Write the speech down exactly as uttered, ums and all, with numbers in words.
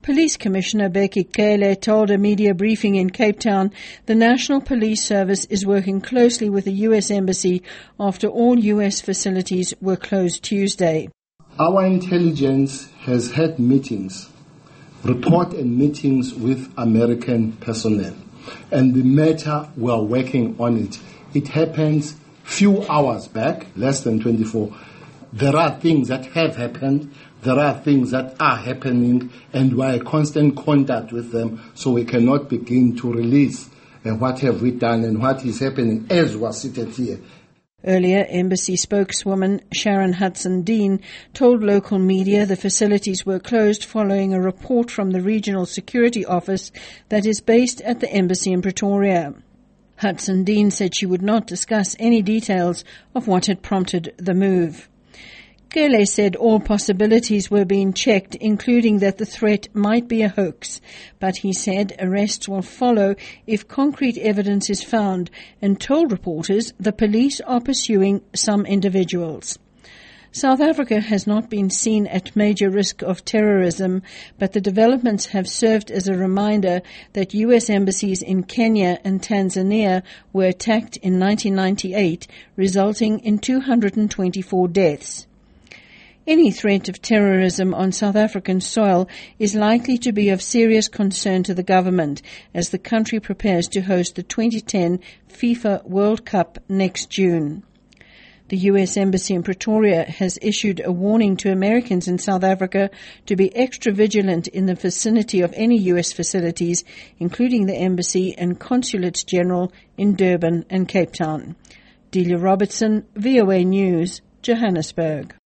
Police Commissioner Bheki Cele told a media briefing in Cape Town the National Police Service is working closely with the U S Embassy after all U S facilities were closed Tuesday. Our intelligence has had meetings, report and meetings with American personnel, and the matter we are working on it. It happens few hours back, less than twenty-four. There are things that have happened. There are things that are happening, and we are in constant contact with them, so we cannot begin to release uh, what have we done and what is happening as we are seated here. Earlier, Embassy spokeswoman Sharon Hudson-Dean told local media the facilities were closed following a report from the Regional Security Office that is based at the Embassy in Pretoria. Hudson-Dean said she would not discuss any details of what had prompted the move. Cele said all possibilities were being checked, including that the threat might be a hoax, but he said arrests will follow if concrete evidence is found, and told reporters the police are pursuing some individuals. South Africa has not been seen at major risk of terrorism, but the developments have served as a reminder that U S embassies in Kenya and Tanzania were attacked in nineteen ninety-eight, resulting in two hundred twenty-four deaths. Any threat of terrorism on South African soil is likely to be of serious concern to the government as the country prepares to host the twenty ten FIFA World Cup next June. The U S Embassy in Pretoria has issued a warning to Americans in South Africa to be extra vigilant in the vicinity of any U S facilities, including the Embassy and Consulates General in Durban and Cape Town. Delia Robertson, V O A News, Johannesburg.